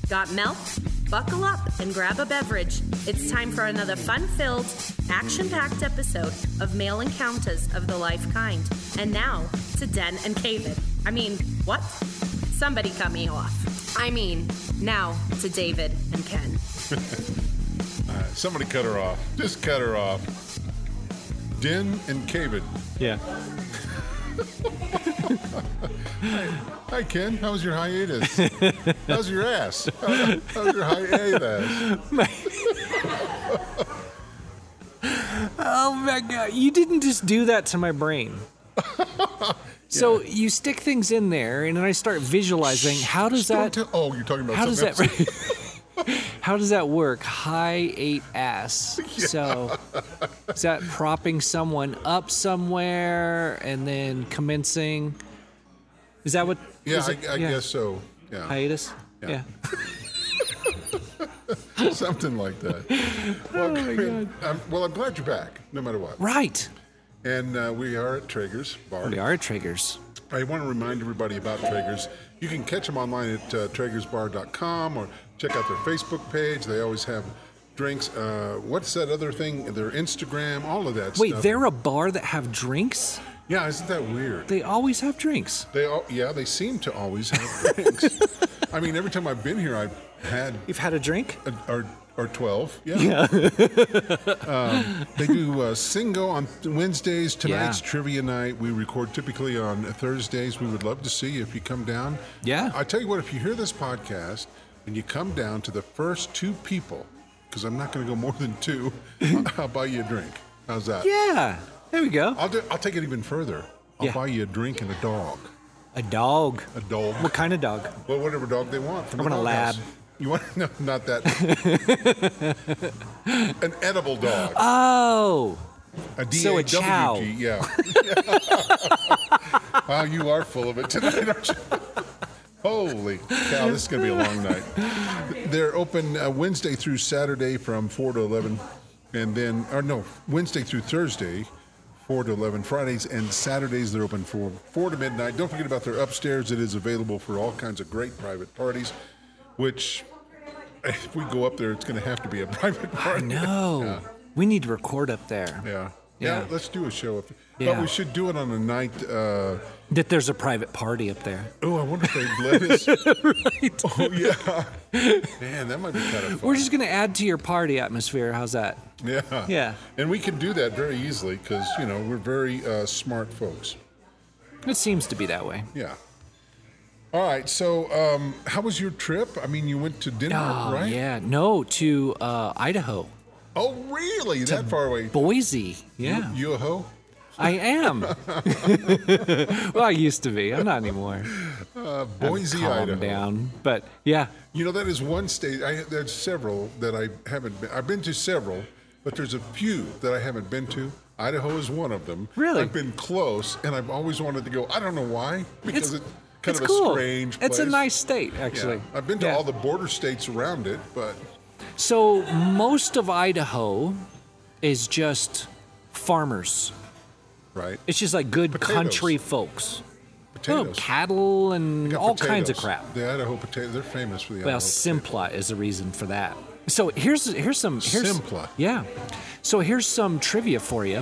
Got milk? Buckle up and grab a beverage. It's time for another fun-filled, action-packed episode of Male Encounters of the Life Kind. And now to Den and David. I mean, what? Somebody cut me off. I mean, now to David and Ken. Somebody cut her off. Just cut her off. Den and David. Yeah. Hi, Ken. How was your hiatus? How's your ass? How's your hiatus? Oh my God. You didn't just do that to my brain. So you stick things in there, and then I start visualizing. How does that? You're talking about How does something that? else. How does that work? High 8 ass. Yeah. So is that propping someone up somewhere and then commencing? Is that what? Yeah, is it? I guess so. Yeah. Hiatus. Yeah. Yeah. Something like that. Oh my God. I'm glad you're back, no matter what. Right. And we are at Traeger's Bar. We are at Traeger's. I want to remind everybody about Traeger's. You can catch them online at TraegersBar.com or check out their Facebook page. They always have drinks. What's that other thing? Their Instagram, all of that Wait, stuff. they're a bar that have drinks? Yeah, isn't that weird? They always have drinks. They seem to always have drinks. I mean, every time I've been here, I've had... You've had a drink? Or 12, yeah. They do Singo on Wednesdays. Tonight's trivia night. We record typically on Thursdays. We would love to see you if you come down. Yeah. I tell you what, if you hear this podcast and you come down to the first 2 people, because I'm not going to go more than 2, I'll buy you a drink. How's that? Yeah. There we go. I'll take it even further. I'll buy you a drink and a dog. A dog. A dog. What kind of dog? Well, whatever dog they want. From I want a lab. You want no, not that. An edible dog. Oh. A DAWG, So a chow. yeah. Wow, you are full of it tonight, aren't you? Holy cow, this is going to be a long night. They're open Wednesday through Saturday from 4 to 11. And then, Wednesday through Thursday, 4 to 11. Fridays and Saturdays, they're open from 4 to midnight. Don't forget about their upstairs. It is available for all kinds of great private parties, which, if we go up there, it's going to have to be a private party. I know. Yeah. We need to record up there. Yeah, let's do a show. Yeah. But we should do it on a night. That there's a private party up there. I wonder if they'd let us. Right. Oh, yeah. Man, that might be kind of fun. We're just going to add to your party atmosphere. How's that? Yeah. Yeah. And we can do that very easily because, we're very smart folks. It seems to be that way. Yeah. All right. So how was your trip? I mean, you went to Denmark, right? Yeah. No, to Idaho. Oh, really? That far away? Boise. Yeah. You a hoe? I am. Well, I used to be. I'm not anymore. Boise, Calm Idaho. down. But, yeah. That is one state. There's several that I haven't been. I've been to several, but there's a few that I haven't been to. Idaho is one of them. Really? I've been close, and I've always wanted to go. I don't know why, because it's kind of cool. a strange place. It's a nice state, actually. Yeah. I've been to all the border states around it, but... So most of Idaho is just farmers. Right. It's just like good Potatoes. country folks. Potatoes. Cattle and They got all kinds of potatoes. crap. The Idaho potatoes, they're famous for the Well, Idaho Simplot is the reason for that. So here's Simplot. Yeah. So here's some trivia for you.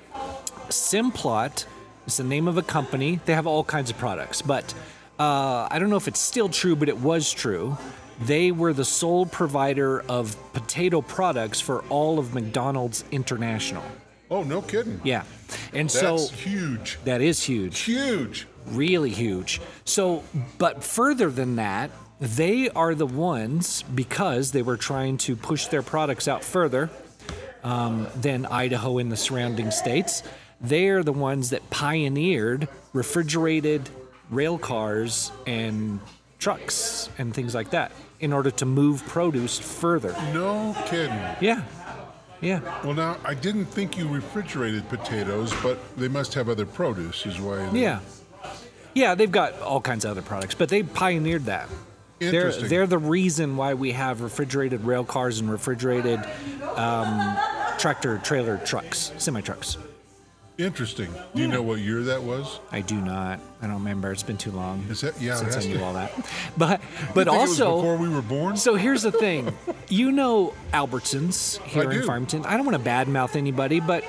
Simplot is the name of a company. They have all kinds of products, but I don't know if it's still true, but it was true. They were the sole provider of potato products for all of McDonald's International. Oh, no kidding. Yeah. And That's huge. that is huge. Huge. Really huge. So, but further than that, they are the ones, because they were trying to push their products out further than Idaho and the surrounding states, they are the ones that pioneered refrigerated rail cars and trucks and things like that in order to move produce further. No kidding. Yeah. Yeah. Well, now, I didn't think you refrigerated potatoes, but they must have other produce is why. Yeah. Yeah, they've got all kinds of other products, but they pioneered that. Interesting. They're the reason why we have refrigerated rail cars and refrigerated tractor trailer trucks, semi trucks. Interesting. Do you know what year that was? I do not. I don't remember. It's been too long Is that yeah? since I that's knew the- all that. But I think it was also, before we were born. so here's the thing. You know Albertsons here I in do. Farmington. I don't want to badmouth anybody, but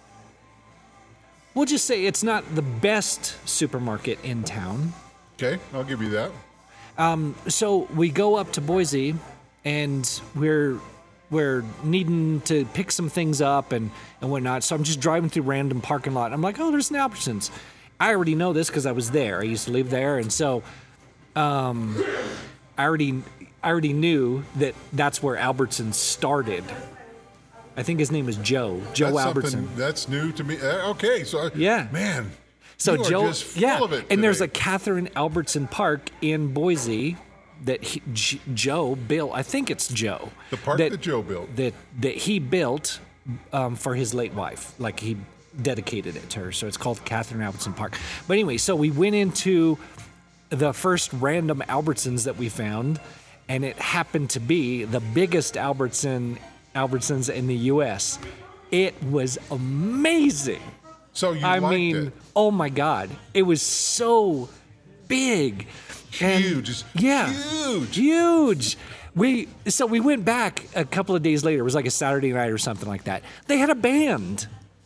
we'll just say it's not the best supermarket in town. Okay, I'll give you that. So we go up to Boise, and we're needing to pick some things up and whatnot. So I'm just driving through random parking lot. I'm like, oh, there's an Albertsons. I already know this because I was there. I used to live there, and so I already knew that that's where Albertsons started. I think his name is Joe That's Albertson. something that's new to me. Okay, so Yeah. man. So you are Joe, just full of it and there's a today. Catherine Albertson Park in Boise that Joe built. I think it's Joe. The park that Joe built. That he built for his late wife. Like he dedicated it to her. So it's called Catherine Albertson Park. But anyway, so we went into the first random Albertsons that we found, and it happened to be the biggest Albertsons in the U.S. It was amazing. So you I liked mean, it. oh my God, it was so big, and Huge. It's yeah, huge. We went back a couple of days later. It was like a Saturday night or something like that. They had a band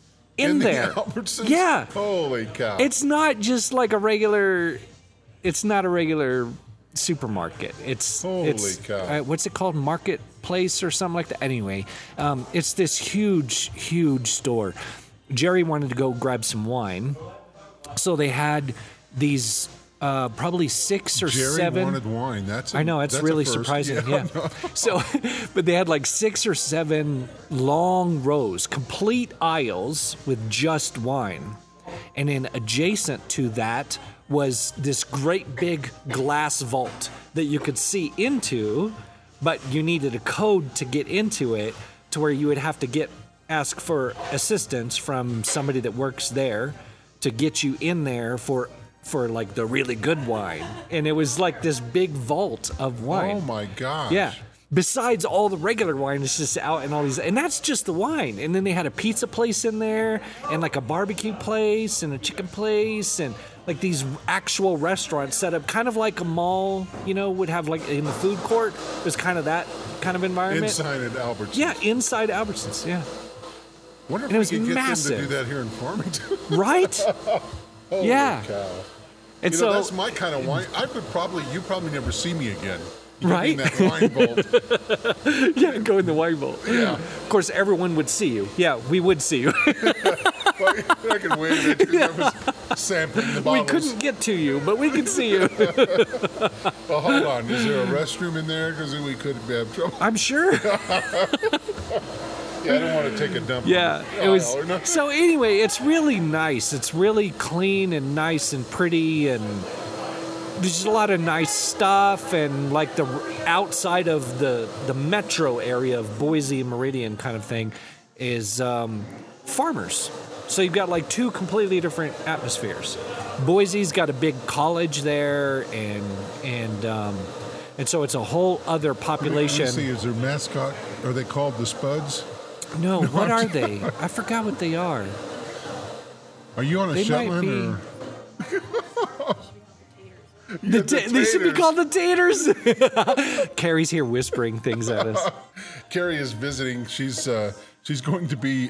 in the there. Albertsons? Yeah, Holy cow. it's not just like a regular. It's not a regular supermarket. It's Holy cow. what's it called? Marketplace or something like that. Anyway, it's this huge store. Jerry wanted to go grab some wine, so they had these probably 6 or Jerry 7. wanted wine. I know, it's that's a really first. surprising. Yeah. So, but they had like 6 or 7 long rows, complete aisles with just wine, and then adjacent to that was this great big glass vault that you could see into, but you needed a code to get into it, to where you would have to ask for assistance from somebody that works there to get you in there for like the really good wine. And it was like this big vault of wine. Oh my gosh. Yeah. Besides all the regular wine, it's just out and all these, and that's just the wine. And then they had a pizza place in there, and like a barbecue place, and a chicken place, and like these actual restaurants set up kind of like a mall, would have like in the food court. It was kind of that kind of environment. Inside at Albertsons. Yeah, inside Albertsons. Yeah. Wonder if And it we was could get massive. them to do that here in Farmington. Right? Holy Yeah. cow. And You so know, that's my kind of wine. You probably never see me again. You Right? get me in that wine vault. yeah, go in the wine bowl. Yeah. Of course, everyone would see you. Yeah, we would see you. Well, I could wave it because I was sampling the We bottles. couldn't get to you, but we could see you. Well, hold on. Is there a restroom in there? Because we could have trouble. I'm sure. Yeah, I don't want to take a dump. Yeah, in the it was. aisle or nothing. So anyway, it's really nice. It's really clean and nice and pretty, and there's just a lot of nice stuff. And like the outside of the metro area of Boise and Meridian kind of thing is farmers. So you've got like 2 completely different atmospheres. Boise's got a big college there, and so it's a whole other Let population. me see, is their mascot, are they called the Spuds? No, what are they? I forgot what they are. Are you on a They might Shetland be. or? They should be taters. called the taters. Carrie's here whispering things at us. Carrie is visiting. She's going to be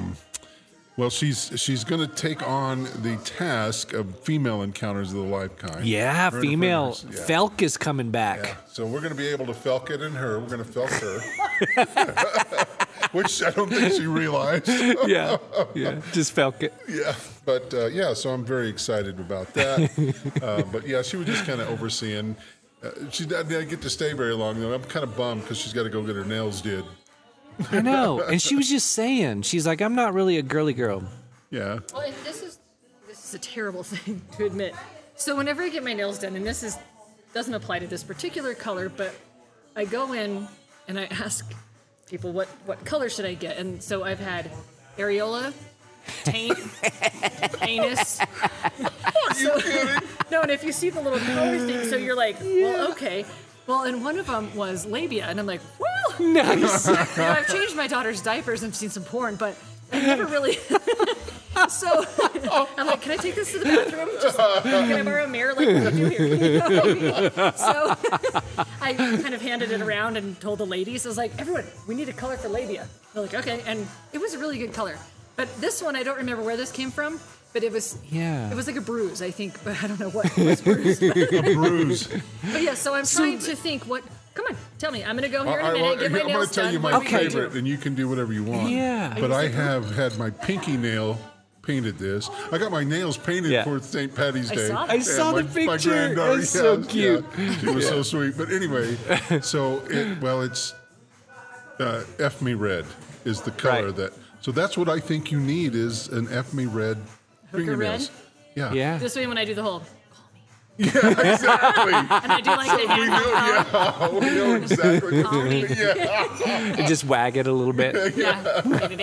she's going to take on the task of female encounters of the life kind. Yeah, Her and female friends, yeah. Felk is coming back. Yeah. So we're going to be able to felk it in her. We're going to felk her, which I don't think she realized. Yeah, just Felk it. Yeah, but so I'm very excited about that. But yeah, she was just kind of overseeing. She didn't get to stay very long though. I'm kind of bummed because she's got to go get her nails did. I know, and she was just saying, she's like, I'm not really a girly girl. Yeah. Well, and this is a terrible thing to admit. So whenever I get my nails done, and doesn't apply to this particular color, but I go in and I ask people what color should I get, and so I've had areola, taint, anus. Are you kidding? No, and if you see the little color thing, so you're like, well, okay. Well, and one of them was labia, and I'm like, well, Nice. I've changed my daughter's diapers and seen some porn, but I never really. So I'm like, can I take this to the bathroom? Just, can I borrow a mirror? Like, what do you do here? So I kind of handed it around and told the ladies, I was like, everyone, we need a color for labia. They're like, okay. And it was a really good color. But this one, I don't remember where this came from. But it was like a bruise, I think, but I don't know what was bruised. A bruise. But yeah, so I'm trying to think what. Come on, tell me. I'm going to go here in a minute, get my I'm going nails to tell done. you What my are we gonna favorite, do? and you can do whatever you want. Yeah. But I have had my pinky nail painted this. I got my nails painted for St. Patty's Day. saw that. I saw the picture. My granddaughter, It's so cute. Yeah, she was so sweet. But anyway, so it's F Me Red is the color Right. that. So that's what I think you need is an F Me Red fingernails. Yeah. Yeah. This way, when I do the whole, Yeah, exactly. and I do like the hand. We know exactly. Call me. Yeah. And just wag it a little bit. Yeah,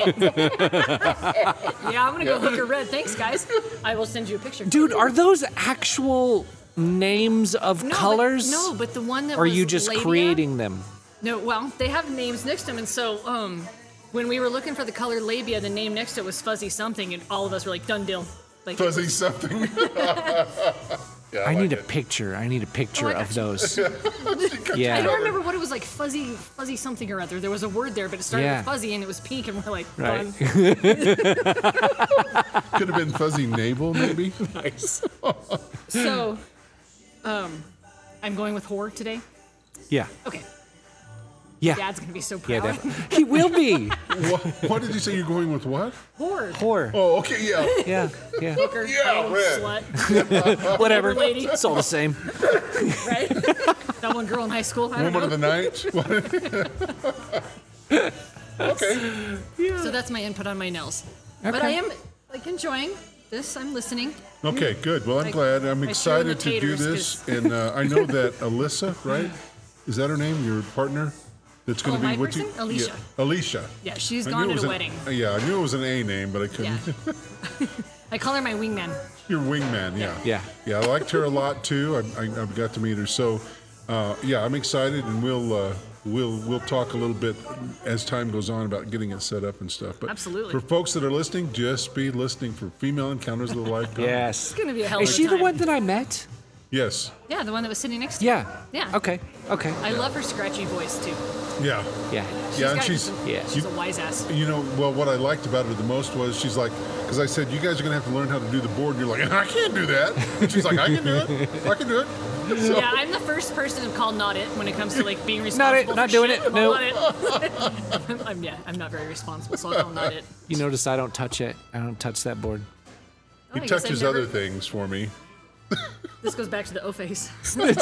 yeah, I'm gonna go hooker red. Thanks, guys. I will send you a picture. Dude, are those actual names of colors? But the one that Or are was you just labia, creating them? No, well, they have names next to them, and so when we were looking for the color labia, the name next to it was fuzzy something, and all of us were like, done deal. Like, Fuzzy something. Yeah, I like need a it. picture. I need a picture I got of you. those. I Yeah. don't remember what it was like, fuzzy something or other. There was a word there, but it started Yeah. with fuzzy, and it was pink, and we're like, Right. done. Could have been Fuzzy Navel, maybe. Nice. So, I'm going with whore today. Yeah. Okay, Yeah. Dad's gonna be so Yeah, proud. definitely. He will be. What did you say? You're going with what? Whore. Whore. Oh, okay, yeah. Yeah. Yeah. Hooker, Yeah, hoe, red. slut, Whatever. lady. It's all the same. right? That one girl in high school. I don't Woman know. of the night. Okay. So that's my input on my nails. But Okay. I am like enjoying this. I'm listening. Okay, good. Well, I'm I- glad. I'm I excited threw to in the do taters this. And I know that Alyssa, right? Is that her name? Your partner? That's going Oh, to be my with you? person? Alicia. Yeah. Alicia. Yeah, she's I gone knew it to was a an- wedding. Yeah, I knew it was an A name, but I couldn't. Yeah. I call her my wingman. Your wingman, yeah. Yeah. Yeah, I liked her a lot too. I got to meet her. So, yeah, I'm excited, and we'll talk a little bit as time goes on about getting it set up and stuff. But Absolutely. for folks that are listening, just be listening for Female Encounters of the Lifetime. Yes. It's gonna be a hell Is of a she the time. one that I met? Yes. Yeah, the one that was sitting next to you. Yeah. Yeah. Okay. Okay. I love her scratchy voice too. Yeah. Yeah. Yeah, and got she's some- yeah. she's a wise ass. You know, well, what I liked about her the most was she's like, because I said, you guys are going to have to learn how to do the board. And you're like, I can't do that. And she's like, I can do it. I can do it. So, Yeah, I'm the first person to call not it when it comes to like being Not responsible. it. Not for doing shit. it. No. Not it. I'm not very responsible, so I'll call not it. You notice I don't touch it. I don't touch that board. Oh, he I guess I've touches never- other things for me. This goes back to the O face. Here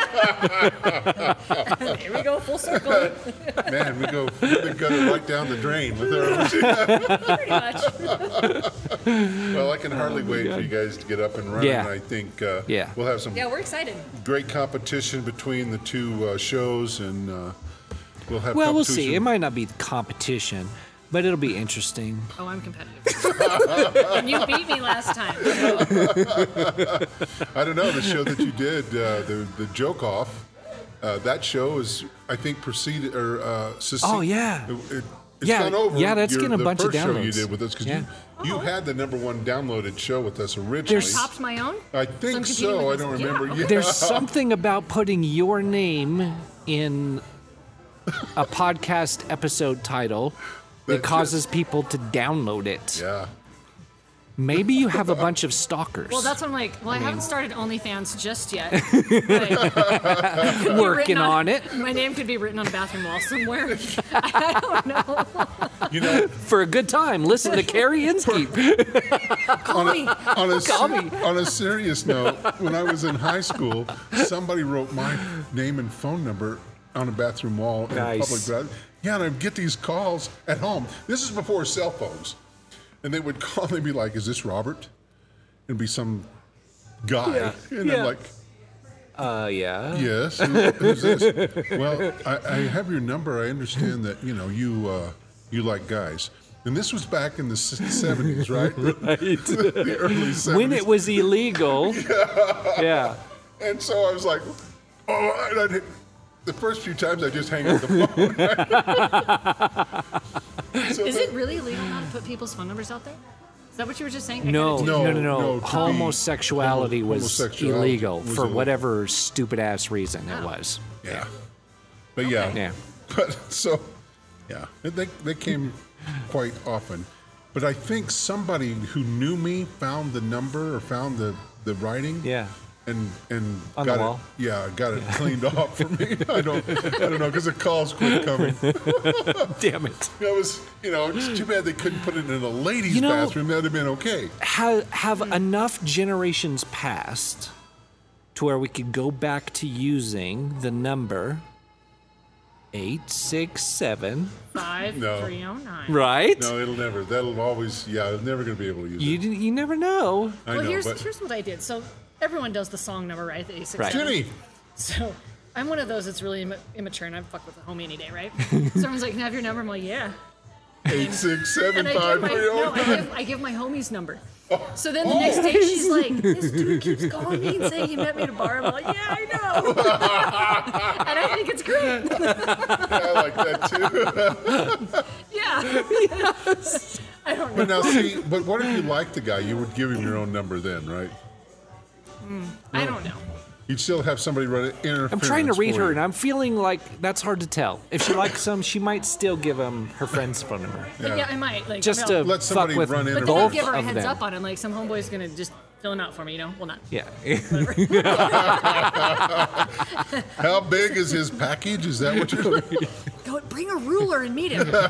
we go, full circle. Man, we got it right down the drain with her. Pretty much. Well, I can hardly wait for you guys to get up and running. Yeah. I think Yeah. we'll have some Yeah, we're excited. great competition between the two shows, and we'll have Well, we'll competition. see. It might not be competition, but it'll be interesting. Oh, I'm competitive. And you beat me last time. So. I don't know, the show that you did, the Joke Off, that show is, I think, proceeded or succeed. Oh, yeah. It's Yeah, gone over. yeah, that's getting a the bunch of first show you downloads. did with us because Yeah. you had the #1 downloaded show with us originally. There's- Topped my own? I I'm think competing so. I with don't this- remember. yeah, Yeah. There's something about putting your name in a podcast episode title that That's causes people to download it. Yeah. Maybe you have a bunch of stalkers. Well, that's what I'm like. Well, I haven't started OnlyFans just yet. But it could be Working written on it. My name could be written on a bathroom wall somewhere. I don't know. You know, For a good time, listen to Carrie Inskeep. Call me. on a serious note, when I was in high school, somebody wrote my name and phone number on a bathroom wall in a Nice. public bathroom. Yeah, and I'd get these calls at home. This is before cell phones. And they would call and they'd be like, is this Robert? And it'd be some guy. Yeah. And Yeah. I'm like, Yeah. yes, who's this? Well, I have your number. I understand that, you like guys. And this was back in the 70s, right? Right. The early 70s. When it was illegal. Yeah. And so I was like, oh, and the first few times I just hang up the phone. So Is it really illegal now to put people's phone numbers out there? that what you were just saying? I No, gotta do- No, to be Homosexuality was homosexuality illegal was for illegal. whatever stupid ass reason it was. Yeah. But yeah. Yeah. But so, yeah, they came quite often. But I think somebody who knew me found the number or found the writing. Yeah. And On got the wall? it. Yeah, got it cleaned off for me. I don't know because the calls quit coming. Damn it. It was, it's too bad they couldn't put it in a ladies' You know- bathroom. That'd have been okay. Have enough generations passed to where we could go back to using the number 867, 5309. right? No, that'll always, it's never going to be able to use it. You never know. I Well, know, here's but what I did. So everyone does the song number, right? The 867. Right. Jenny, So I'm one of those that's really immature, and I fuck with a homie any day, right? Someone's like, "Can I have your number?" I'm like, "Yeah." 8675309. I give my homie's number. So then the next day she's like, "This dude keeps calling me and saying he met me at a bar." I'm like, "Yeah, I know," and I think it's great. I like that too. Yeah. I don't know. But now, see, but what if you liked the guy? You would give him your own number then, right? I don't know. You'd still have somebody run it interference. I'm trying to read for her, you. and I'm feeling like that's hard to tell. If she likes him, she might still give him her friend's phone number. Yeah, I might. Like, Just I'll- to Let fuck somebody with run in But and then I'll both give her a of heads them. up on it. Like, some homeboy's going to just fill him out for me, you know? Well, not. Yeah. How big is his package? Is that what you're saying? Go bring a ruler and meet him.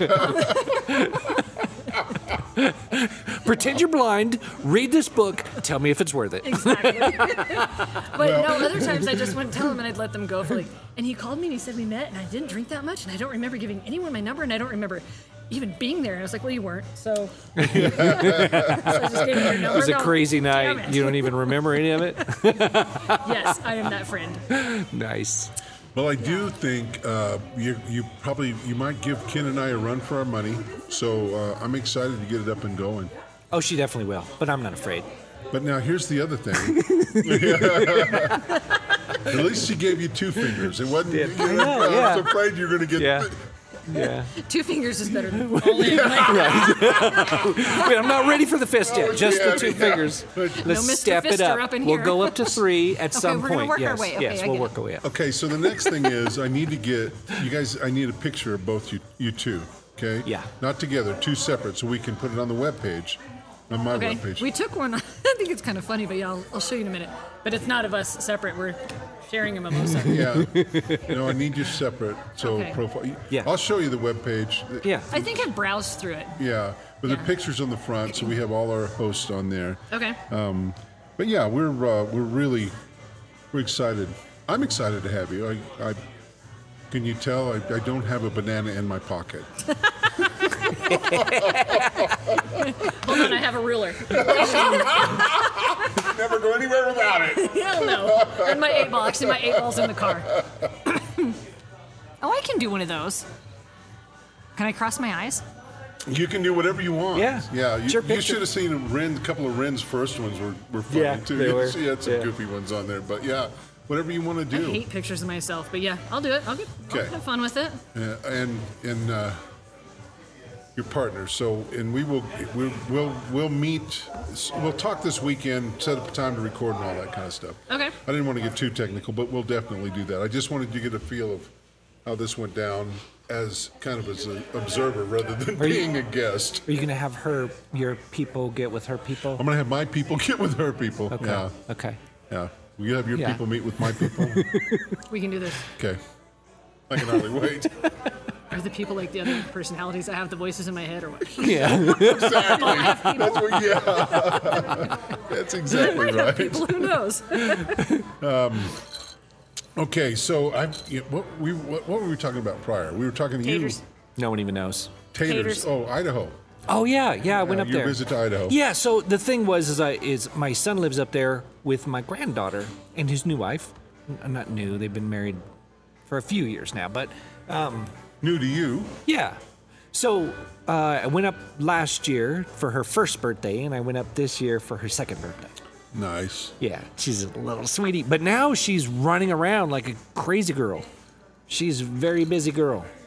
Pretend you're blind, read this book, tell me if it's worth it. Exactly. But no, other times I just wouldn't tell him and I'd let them go for like. And he called me and he said we met and I didn't drink that much and I don't remember giving anyone my number and I don't remember even being there. And I was like, well, you weren't. So, so I just gave him your number. It was a No, crazy damn night. it. You don't even remember any of it? Yes, I am that friend. Nice. Well, I do think you might give Ken and I a run for our money. So I'm excited to get it up and going. Oh, she definitely will, but I'm not afraid. But now here's the other thing. At least she gave you 2 fingers. It wasn't. I know, I yeah. was afraid you were going to get. Yeah. Yeah. 2 fingers is better than all in. Like, Wait, I'm not ready for the fist yet. Just the 2 fingers. Let's No Mr. step it Fister up. up in We'll here. go up to 3 at some we're gonna point. work our Yes, way. Okay, yes, I we'll get work it. our way up. Okay, so the next thing is I need to get you guys. I need a picture of both you two. Okay. Yeah. Not together, 2 separate, so we can put it on the webpage, on my okay, webpage. we took one. I think it's kind of funny, but yeah, I'll show you in a minute. But it's not of us separate. We're sharing a mimosa. Yeah. No, I need you separate. So Okay. profile. Yeah. I'll show you the webpage. Yeah. I think I've browsed through it. Yeah. With the Yeah. pictures on the front, so we have all our hosts on there. Okay. But yeah, we're excited. I'm excited to have you. I can you tell I don't have a banana in my pocket. Hold on, I have a ruler. Never go anywhere without it. Hell no. And my 8 ball. Actually, my 8 ball's in the car. Oh, I can do one of those. Can I cross my eyes? You can do whatever you want. Yeah. Yeah. Sure, You picture. should have seen a couple of Ren's first ones were funny Yeah, too. they were. She had some Yeah. goofy ones on there, but yeah, whatever you want to I do. hate pictures of myself, but yeah, I'll do it. I'll Okay. have fun with it. And your partner. So, and we'll meet. We'll talk this weekend. Set up a time to record and all that kind of stuff. Okay. I didn't want to get too technical, but we'll definitely do that. I just wanted to get a feel of how this went down as kind of as an observer rather than being a guest. Are you going to have your people get with her people? I'm gonna have my people get with her people. Okay. Yeah. Okay. Yeah. Will you have your Yeah. people meet with my people? We can do this. Okay. I can hardly wait. Are the people like the other personalities? I have the voices in my head, or what? Yeah. Exactly. That's what. Yeah. That's exactly right. People, who knows? Okay. So what were we talking about prior? We were talking to Taters. No one even knows. you. Taters. Oh, Idaho. Oh yeah, I went up Your there. visit to Idaho. Yeah, so the thing was is my son lives up there with my granddaughter and his new wife. Not new, they've been married for a few years now, but New to you. yeah. So I went up last year for her first birthday, and I went up this year for her second birthday. Nice. Yeah, she's a little sweetie, but now she's running around like a crazy girl. She's a very busy girl.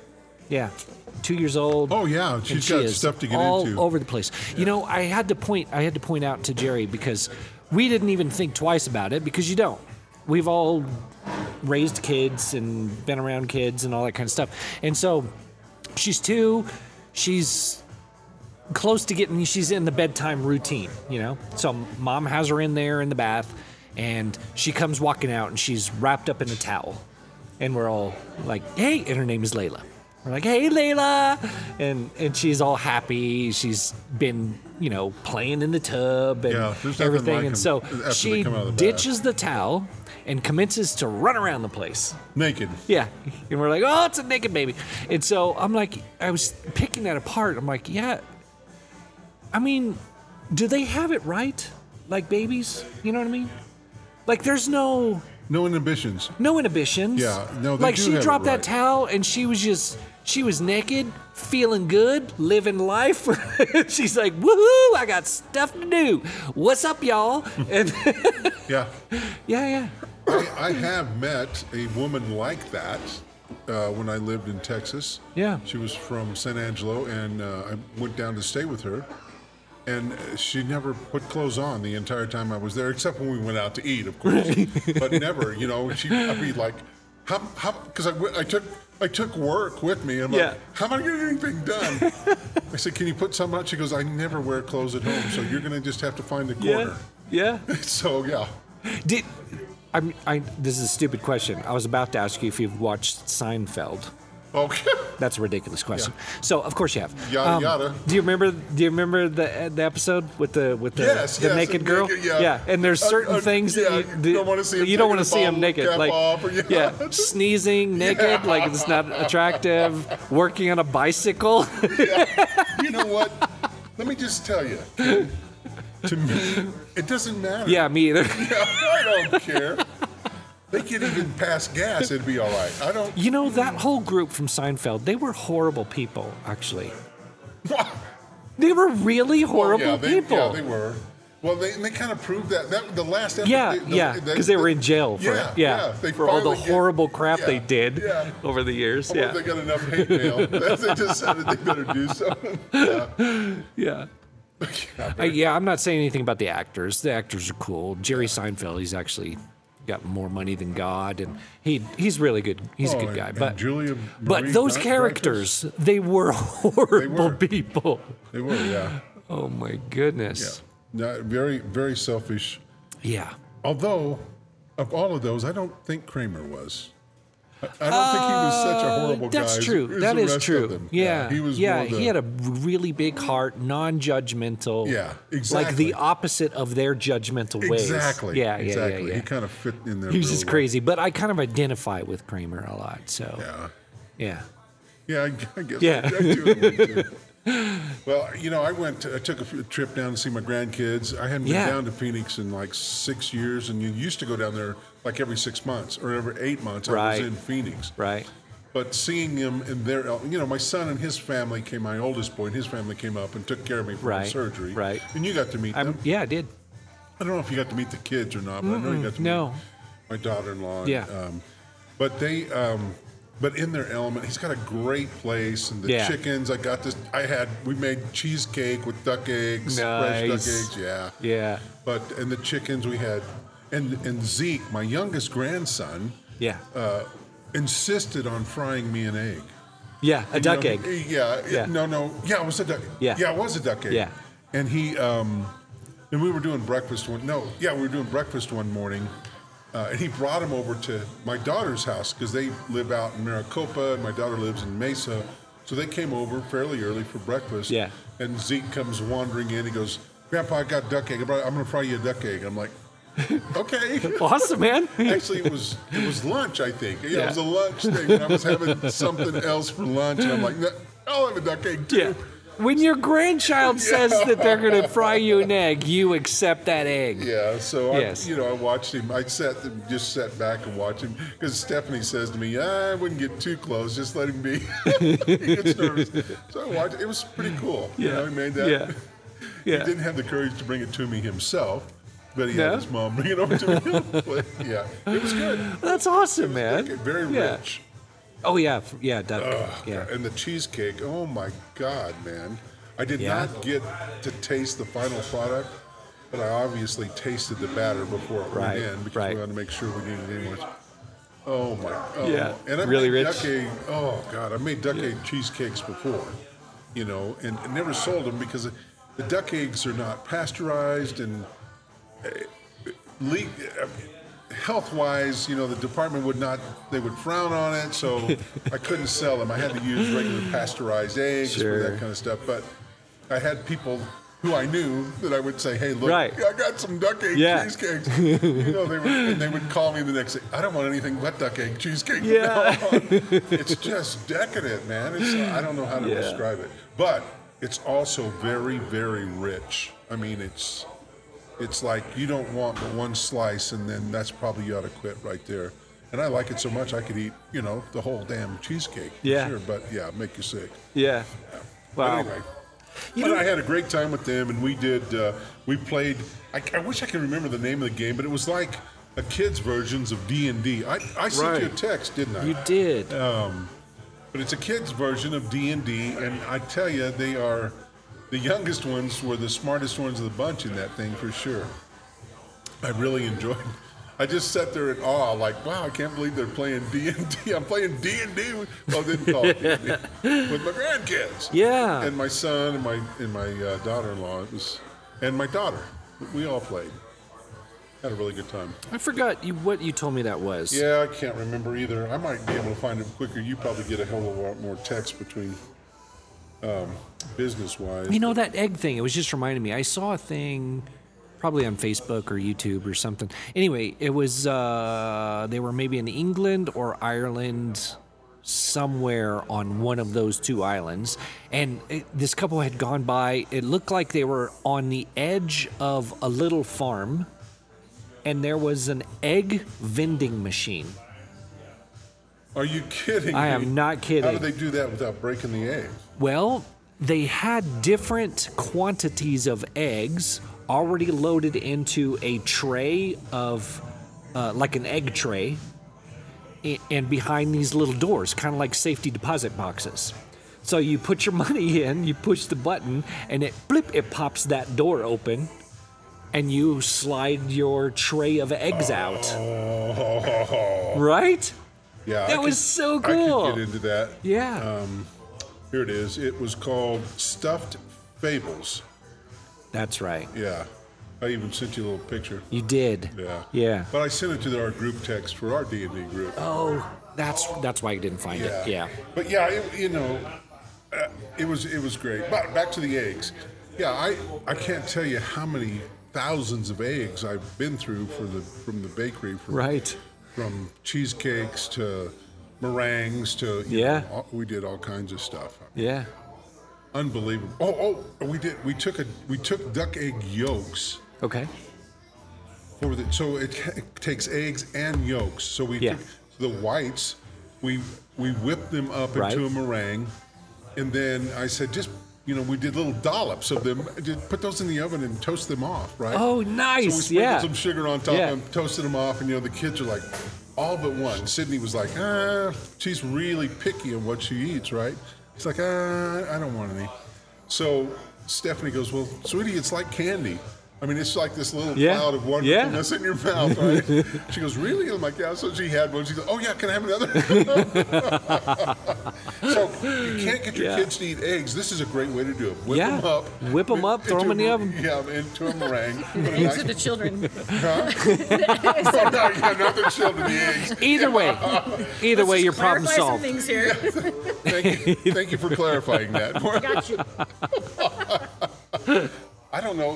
Yeah. 2 years old. Oh yeah, and she's she got is stuff to get all into. over the place. You know, I had to point out to Jerry because we didn't even think twice about it because you don't. We've all raised kids and been around kids and all that kind of stuff. And so she's 2, she's close to getting, she's in the bedtime routine, you know? So mom has her in there in the bath and she comes walking out and she's wrapped up in a towel. And we're all like, hey, and her name is Layla. We're like, hey, Layla. And she's all happy. She's been, you know, playing in the tub and there's nothing everything. like and them so after she they come out of the bath. ditches the towel and commences to run around the place. Naked. Yeah. And we're like, oh, it's a naked baby. And so I'm like, I was picking that apart. I'm like, yeah. I mean, do they have it right? Like babies? You know what I mean? Like there's no inhibitions. No inhibitions. Yeah, no, they like do she have it dropped that right. towel and she was naked, feeling good, living life. She's like, woohoo, I got stuff to do. What's up, y'all? And Yeah. yeah. I have met a woman like that when I lived in Texas. Yeah. She was from San Angelo, and I went down to stay with her. And she never put clothes on the entire time I was there, except when we went out to eat, of course. But never, you know. I'd be like, how? Because I took work with me. And I'm like, how am I getting anything done? I said, can you put some on? She goes, I never wear clothes at home, so you're going to just have to find a corner. Yeah. So yeah. This is a stupid question. I was about to ask you if you've watched Seinfeld. Okay. That's a ridiculous question. So of course you have. Yada yada. Do you remember the episode with the Yes, naked girl? Naked, yeah. And there's certain things that you don't want to see him. You don't want to taking see the him naked, bottle like cap off, or, sneezing naked, like it's not attractive. Working on a bicycle. You know what? Let me just tell you. To me, it doesn't matter. Yeah, me either. I don't care. They could even pass gas, it'd be all right. I don't. You know, that whole group from Seinfeld, they were horrible people, actually. They were really horrible people. Yeah, they were. Well, they kind of proved that the last episode. Yeah, because they were in jail for for all the horrible crap they did over the years. Well, they got enough hate mail. They decided they better do something. Yeah. I'm not saying anything about the actors. The actors are cool. Jerry Seinfeld, he's actually got more money than God, and he's really good. He's a good guy. But Julia but Marie those Dreyfus? characters, they were horrible people. They were, yeah. Oh my goodness. Yeah. Very, very selfish. Yeah. Although, of all of those, I don't think Kramer was. I don't think he was such a horrible guy. That's true. as That the is rest true. of them. Yeah. He was. He more had a really big heart, non-judgmental. Yeah, exactly. Like the opposite of their judgmental ways. Exactly. Yeah. Exactly. He kind of fit in there. He was real just well. crazy, but I kind of identify with Kramer a lot. So. Yeah. Yeah. Yeah, I guess. Yeah. I do a little too. Well, you know, I took a trip down to see my grandkids. I hadn't been down to Phoenix in like 6 years, and you used to go down there like every 6 months or every 8 months. I was in Phoenix. Right. But seeing them in their, you know, my son and his family came, my oldest boy and his family came up and took care of me for my surgery. Right. And you got to meet them. Yeah, I did. I don't know if you got to meet the kids or not, but I know you got to meet my daughter-in-law. Yeah. But they, but in their element, he's got a great place, and the chickens. We made cheesecake with duck eggs, fresh duck eggs. Yeah. But and the chickens we had, and Zeke, my youngest grandson, insisted on frying me an egg. Yeah, a duck egg. Yeah. It was a duck. Yeah, it was a duck egg. Yeah. And he, and we were doing breakfast we were doing breakfast one morning. And he brought him over to my daughter's house because they live out in Maricopa and my daughter lives in Mesa. So they came over fairly early for breakfast. Yeah. And Zeke comes wandering in. He goes, "Grandpa, I got duck egg. I'm going to fry you a duck egg." I'm like, okay. Awesome, man. Actually, it was lunch, I think. Yeah, it was a lunch thing. And I was having something else for lunch. And I'm like, no, I'll have a duck egg too. Yeah. When your grandchild says that they're going to fry you an egg, you accept that egg. Yeah, so I watched him. I just sat back and watched him because Stephanie says to me, I wouldn't get too close, just let him be. He gets nervous. So I watched it. It was pretty cool. Yeah. You know, he made that. Yeah. He didn't have the courage to bring it to me himself, but he had his mom bring it over to me. Yeah, it was good. That's awesome, man. Very rich. Oh yeah, duck. Yeah. And the cheesecake, oh my God, man. I did Yeah. not get to taste the final product, but I obviously tasted the batter before it Right, went in because right. we wanted to make sure we didn't get any more. Oh my, Yeah, and I really made rich. duck egg, oh God, I made duck egg cheesecakes before, and never sold them because the duck eggs are not pasteurized and health-wise, the department they would frown on it, so I couldn't sell them. I had to use regular pasteurized eggs for Sure. that kind of stuff. But I had people who I knew that I would say, "Hey, look, Right. I got some duck egg Yeah. cheesecakes." They would call me the next day. I don't want anything but duck egg cheesecake. Yeah. It's just decadent, man. I don't know how to Yeah. describe it, but it's also very, very rich. I mean, it's like you don't want but one slice, and then that's probably you ought to quit right there. And I like it so much I could eat, the whole damn cheesecake. for Yeah. Sure, but yeah, make you sick. Yeah. But Wow. anyway, I had a great time with them, and we played. I wish I could remember the name of the game, but it was like a kid's versions of D&D. I sent you a Right. text, didn't I? You did. But it's a kid's version of D&D, and I tell you, the youngest ones were the smartest ones of the bunch in that thing for sure. I really enjoyed it. I just sat there in awe, like, wow, I can't believe they're playing D&D. I'm playing D&D. Well, they didn't call it D&D. With my grandkids. Yeah. And my son and my daughter-in-law. And my daughter. We all played. Had a really good time. I forgot what you told me that was. Yeah, I can't remember either. I might be able to find it quicker. You probably get a hell of a lot more text between business-wise. That egg thing, it was just reminding me. I saw a thing probably on Facebook or YouTube or something. Anyway, it was, they were maybe in England or Ireland, somewhere on one of those two islands. And this couple had gone by. It looked like they were on the edge of a little farm, and there was an egg vending machine. Are you kidding I me? am not kidding. How do they do that without breaking the egg? Well, they had different quantities of eggs already loaded into a tray of, like an egg tray, and behind these little doors, kind of like safety deposit boxes. So you put your money in, you push the button, and it pops that door open, and you slide your tray of eggs out. Oh, Right? yeah. That was so cool. I could get into that. Yeah. Here it is. It was called Stuffed Fables. That's right. Yeah. I even sent you a little picture. You did. Yeah. Yeah. But I sent it to our group text for our D&D group. Oh, that's why you didn't find it. Yeah. But yeah, it was great. But back to the eggs. Yeah, I can't tell you how many thousands of eggs I've been through from the bakery. Right. From cheesecakes to meringues to we did all kinds of stuff. Yeah. Unbelievable. We took duck egg yolks. Okay. So it takes eggs and yolks. So we took the whites, we whipped them up into a meringue, and then I said we did little dollops of them. Just put those in the oven and toast them off, right? Oh, nice. So we sprinkled some sugar on top and toasted them off, and the kids are like, all but one. Sydney was like, she's really picky on what she eats, right? He's like, I don't want any. So Stephanie goes, well, sweetie, it's like candy. I mean, it's like this little cloud of wonderfulness in your mouth, right? She goes, really? I'm like, yeah. So she had one. She goes, oh, yeah, can I have another? So you can't get your kids to eat eggs. This is a great way to do it. Whip them up. Throw them in the oven. Yeah, into a meringue. Eggs are the children. Huh? Not the children, the eggs. Either way, your problem Clarify some solved. things here. Thank you for clarifying that. I got you. I don't know.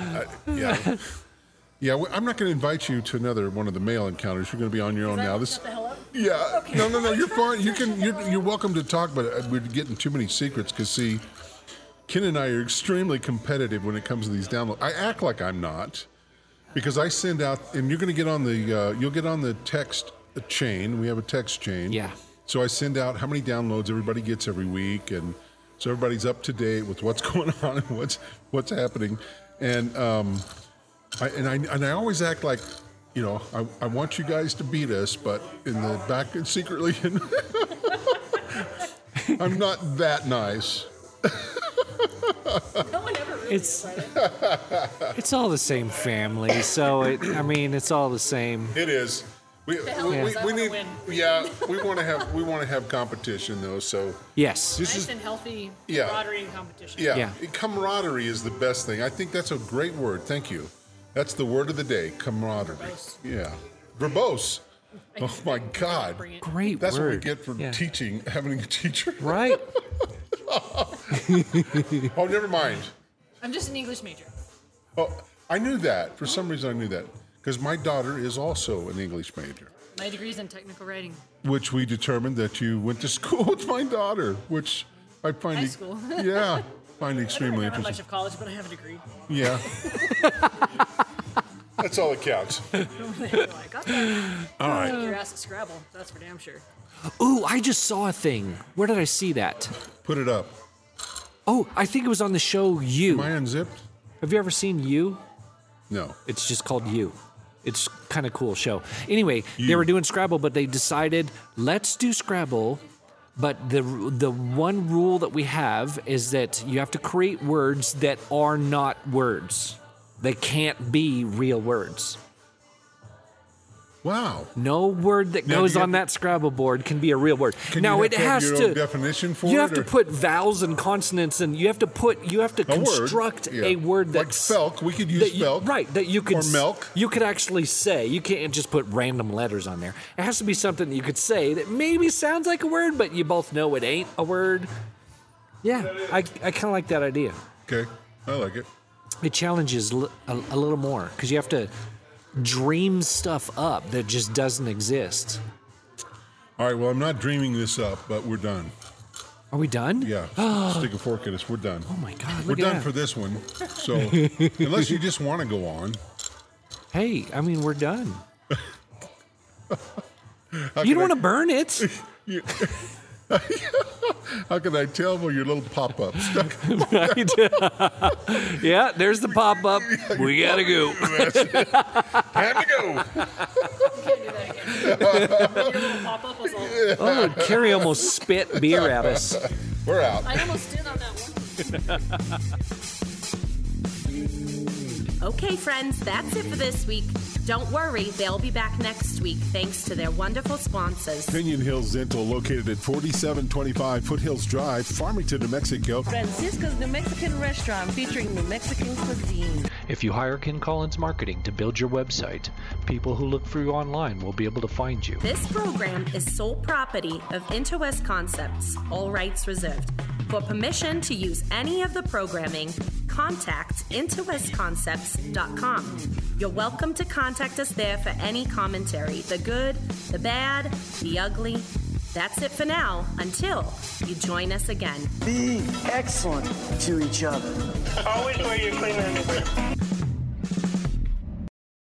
I'm not going to invite you to another one of the male encounters. You're going to be on your own now. Shut the hell up. Yeah. Okay. No. You're fine. You're welcome to talk, but we're getting too many secrets because see, Ken and I are extremely competitive when it comes to these downloads. I act like I'm not because I send out, and you're going to get on you'll get on the text chain. We have a text chain. Yeah. So I send out how many downloads everybody gets every week, and so everybody's up to date with what's going on and what's happening, and I always act like, I want you guys to beat us, but in the back secretly, I'm not that nice. No one ever really decided. It's all the same family, so it's all the same. It is. We hell it is. I wanna need. win. Yeah, we want to have competition though. So Yes. this Nice is and healthy Yeah. camaraderie and competition. yeah. Yeah. Camaraderie is the best thing. I think that's a great word. Thank you. That's the word of the day. Camaraderie. Verbose. Yeah. Verbose. Oh my God. Bring it. Great That's word. what we get for Yeah. teaching, having a teacher. Right? Oh, never mind. I'm just an English major. Oh, I knew that. For some reason, I knew that. Because my daughter is also an English major, My degree's in technical writing. which we determined that you went to school with my daughter, which I find High school. yeah, find I extremely don't remember much interesting. of college, but I have a degree. Yeah. That's all that counts. I got that. All right. Your ass at Scrabble. That's for damn sure. Ooh, I just saw a thing. Where did I see that? Put it up. Oh, I think it was on the show You. Am I unzipped? Have you ever seen You? No. It's just called You. It's kind of cool show. Anyway, they You. were doing Scrabble, but they decided, let's do Scrabble. But the one rule that we have is that you have to create words that are not words. They can't be real words. Wow. No word that Now, do goes you on have that Scrabble board can be a real word. Can now you it have has your to own definition for you it, have to or- put vowels and consonants, and you have to construct Yeah. a word Like that's Felk. We could use that you- Felk. right, that you could Or milk. You could actually say. You can't just put random letters on there. It has to be something that you could say that maybe sounds like a word, but you both know it ain't a word. Yeah, I kind of like that idea. Okay. I like it. It challenges a little more because you have to dream stuff up that just doesn't exist. All right. Well, I'm not dreaming this up, but we're done. Are we done? Yeah. Stick a fork in us. We're done. Oh my God! We're Look at done that. for this one. So, unless you just want to go on, Hey, I mean, we're done. You don't want to burn it. how can I tell by your little pop-ups? Right? Yeah, there's the pop up. We gotta go. Time to go. Can't do that again. Your little pop-up was all... Oh, Carrie almost spit beer at us. We're out. I almost did on that one. Okay, friends, that's it for this week. Don't worry, they'll be back next week thanks to their wonderful sponsors. Pinion Hills Dental, located at 4725 Foothills Drive, Farmington, New Mexico. Francisco's New Mexican Restaurant featuring New Mexican cuisine. If you hire Ken Collins Marketing to build your website, people who look for you online will be able to find you. This program is sole property of Interwest Concepts, all rights reserved. For permission to use any of the programming, contact interwestconcepts.com. You're welcome to contact us there for any commentary, the good, the bad, the ugly. That's it for now, until you join us again. Be excellent to each other. Always wear your cleaners